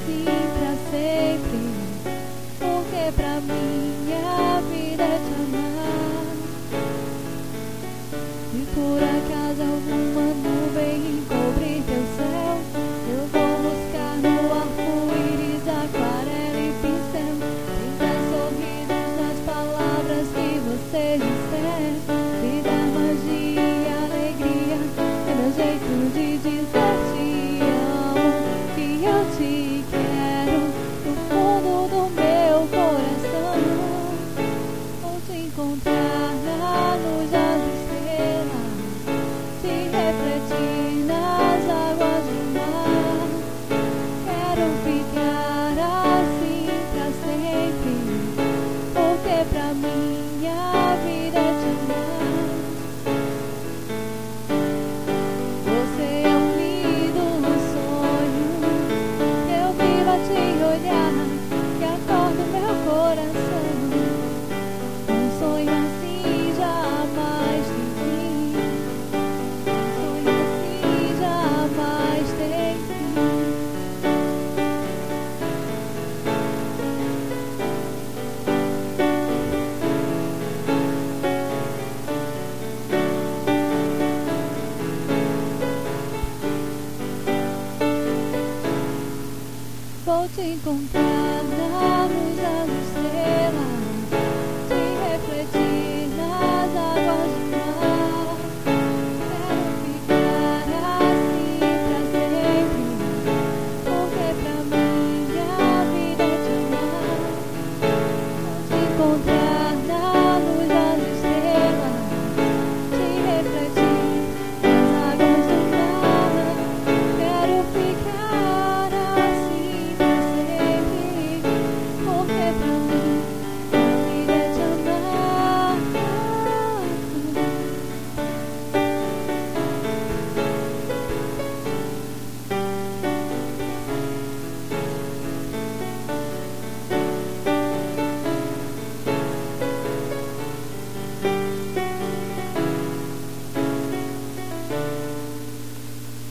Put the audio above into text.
assim pra sempre, porque pra minha vida é te amar. Se por acaso alguma nuvem encobrir teu céu, eu vou buscar no arco-íris aquarela e pincel, pintar sorrisos nas palavras que você disser. Vida, magia e alegria é meu jeito de dizer te amo, que eu te quero no fundo do meu coração. Vou te encontrar na luz das estrelas, te refletir nas águas do mar. Quero ficar assim pra sempre, porque pra minha vida é te amar. Você é um lindo sonho, eu vivo a te olhar, que acorda meu coração. Um sonho assim jamais tem fim, um sonho assim jamais tem fim. Vou te encontrar na luz das estrelas,